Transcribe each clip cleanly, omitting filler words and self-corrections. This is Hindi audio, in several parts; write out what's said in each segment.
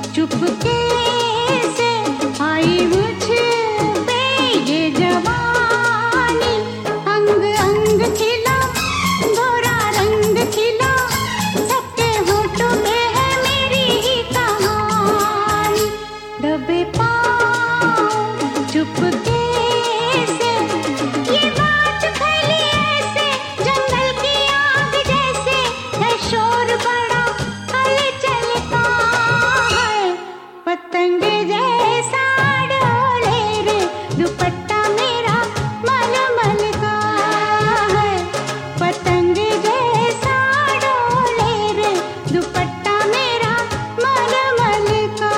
चुपके से आई मुझ पे ये जवानी, अंग अंग खिला गोरा रंग खिला, सबके होठों पे है मेरी ही कहानी। दबे पाँव चुपके से ये बात फैली ऐसे, जंगल की आग जैसे है शोर बड़ा हलचल का है। पतंग जैसा डोले रे दुपट्टा मेरा मलमल का है। पतंग जैसा डोले रे दुपट्टा मेरा मलमल का।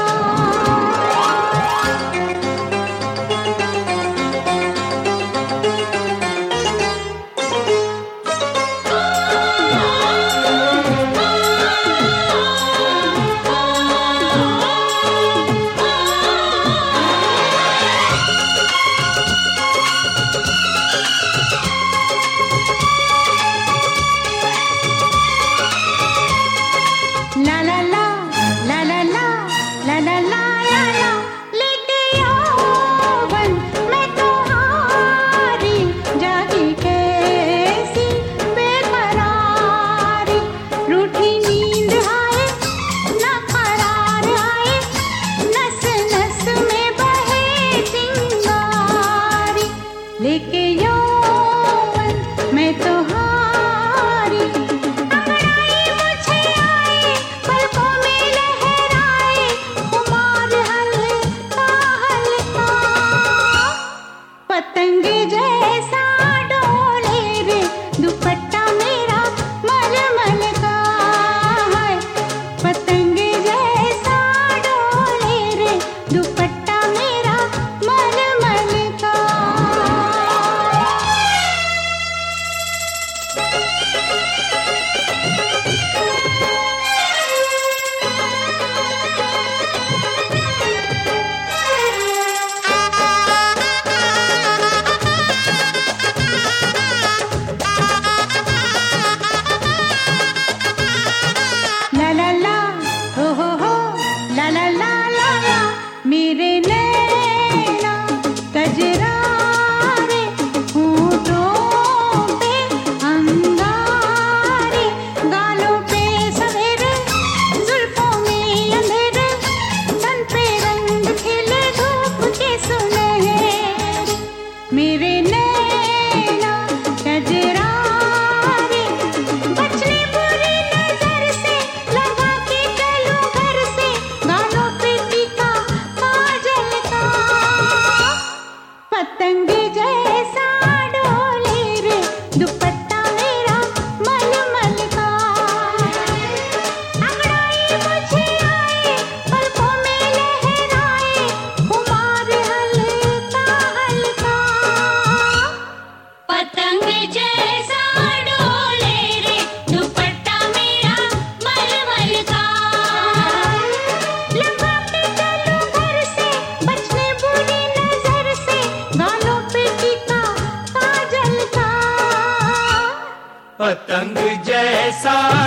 ला ला ला ला ला ला ला ला ला ला ला, लेके यौवन मैं तो हारी, जागी कैसी बेकरारी। रूठी नींद आए ना करार आए, नस नस में बहे चिंगारी। लेके यौवन मैं तो हारी, अंगड़ाई मुझे आए पलकों में लहराए, खुमार हल्का हल्का। पतंग जैसा डोले रे दुपट्टा मेरा मलमल का है। पतंग जैसा डोले रे दुपट्टा मेरा मलमल का। ला ला ला हो ला ला ला ला ला, मेरे नैना कजरारे, होठों पे अंगारे, गालों पे सवेरे, जुल्फों में अंधेरे, तन पे रंग खिले धूप के सुनहरे। मेरे नैना कजरारे, बचने बुरी नजर से, लगा के चलूं घर से, गालों पे टीका काजल का। पतंग जैसा डोले रे दुपट्टा मेरा मलमल का। अंगड़ाई मुझे आए पलकों में लहराए, खुमार हल्का हल्का। पतंग जैसा डोले रे दुपट्टा मेरा मलमल का। लगा के चलूं घर से, बचने बुरी नजर से, गालों पे टीका काजल का। पतंग जैसा